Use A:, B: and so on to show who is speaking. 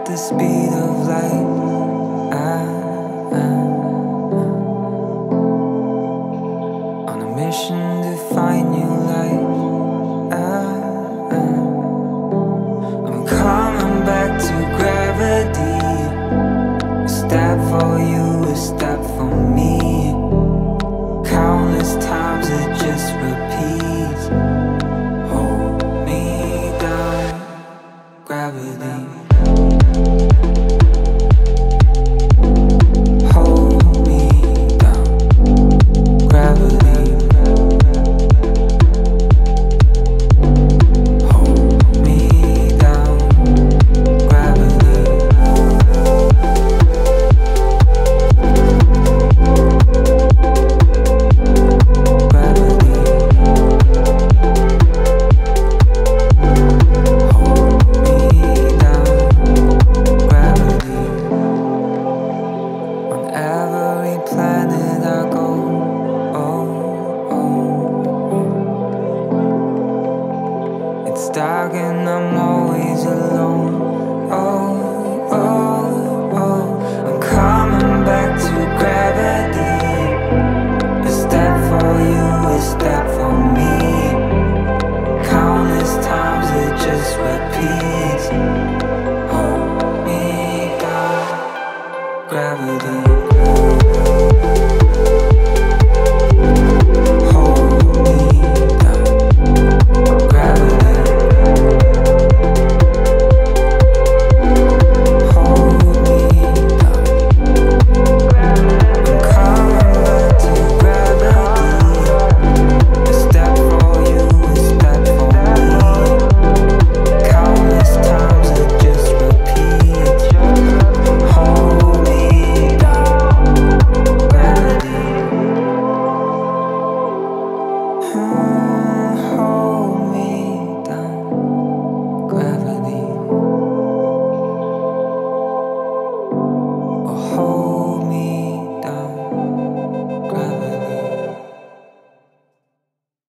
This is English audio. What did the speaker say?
A: the speed of light. On a mission to find new life. I'm coming back to gravity. A step for you, a step for me. Countless times it just repeats. Hold me down, gravity. It's dark and I'm always alone. I'm coming back to gravity. A step for you, a step for me. Countless times it just repeats. Hold me down, gravity. Hold